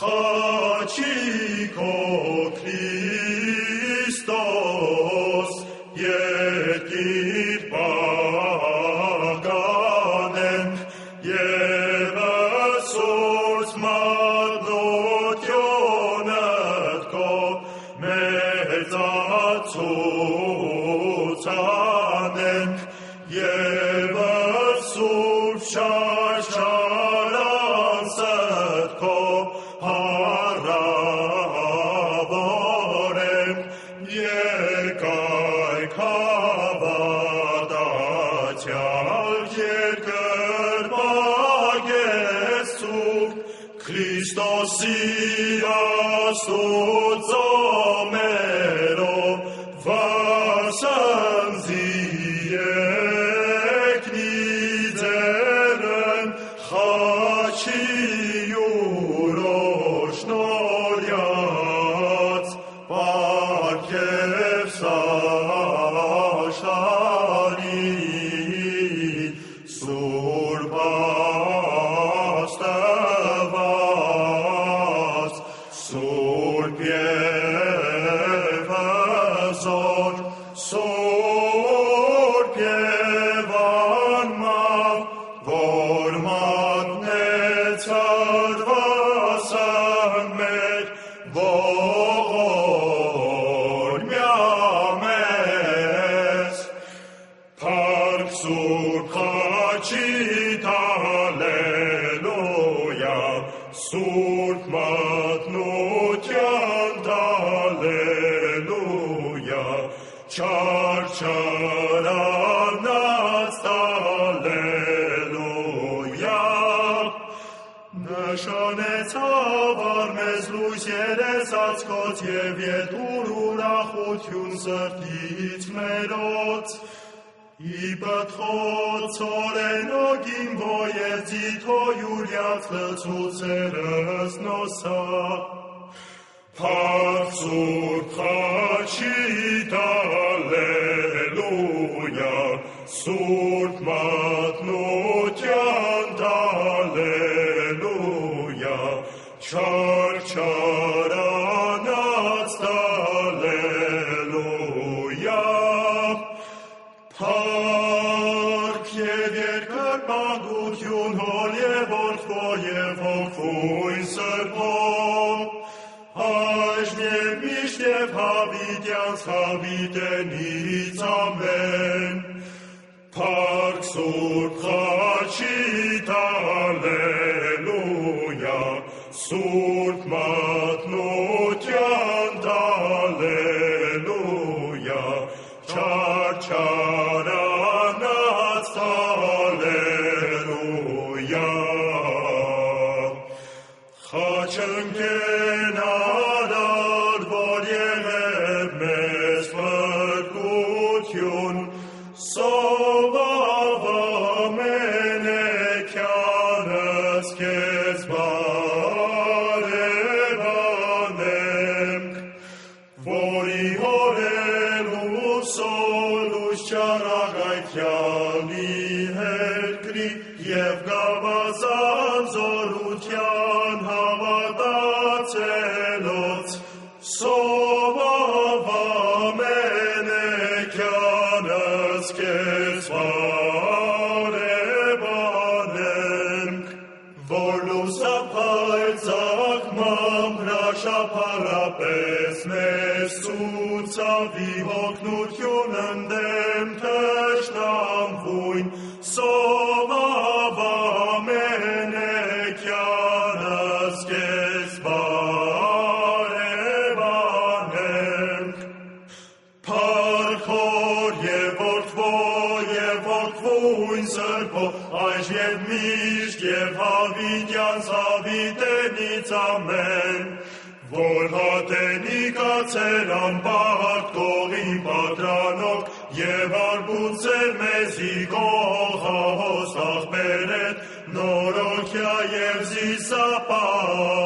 խաչիկո Քրիստոս, երկիր պագանենք, և սուրց մատնությունըդ քո մեծացուցանենք, և սուրց շարշարանցըդ քո հարավորենք, երկայք հավատացյալ երկրպագեցուկ, Քրիստոսի Աստուծո մերով վասնզի եկնիձերն խաչի յուրոշնորյաց պարգև սաշարի սուրբ Աստված, սուրբ և հզոր, սուրբ և անմար, որ մատնեցավ վասն մեր ողորմյա մեզ, փառք սուրբ խաչիդ, հալելույա, սուրբ մատնության, հալելույա, չարչարանած, հալելույա, նշանեցավ արմեզ լույս երեսացկոց և ետուր ուրախություն սրտից մերոց, իպտխոց ցորենոգին ոեզիթո յուրյաց լցուցերս նոսա, փառք սուրբ խաչիդ, հալելույա, սուրբ մատնության, հալելույա, չարչարանած, հալելույա, փառք և երկրպագություն հոր և որդվո և հոգվույն սրբով, այժմ և միշտ և հավիտյանց հավիտենից ամեն, փառք սուրբ խաչիդ, հալելույա, սուրբ մատնության, հալելույա, չարչարանած, հալելույա, խաչընկեն արար, որ եղև մեզ փրկություն, սովավ ամենեքյանս քեզ բարևանենք, որի հորելու սոլուս չարագայթյալի հերկրի և գավազան զորության հավատացելոց, սովավ ամենեքյանս քեզ բարևանենք, որ լուսափայլ ծագմամբ հրաշափառապես մեզ ցուցավի հոգնություն ընդեմ թշնամվույն, սովավ ամենեքյանս քեզ բարևանենք, փառք հոր և որդվո և հոգվույն սրբո, այժմ և միշտ և հավիտյանց հավիտենից ամեն, որ հատենի կացեր անպահակ կողին պատրանոք և արբուցեր մեզի կողահոս աղբերետ, նորոքյա և զիսապար,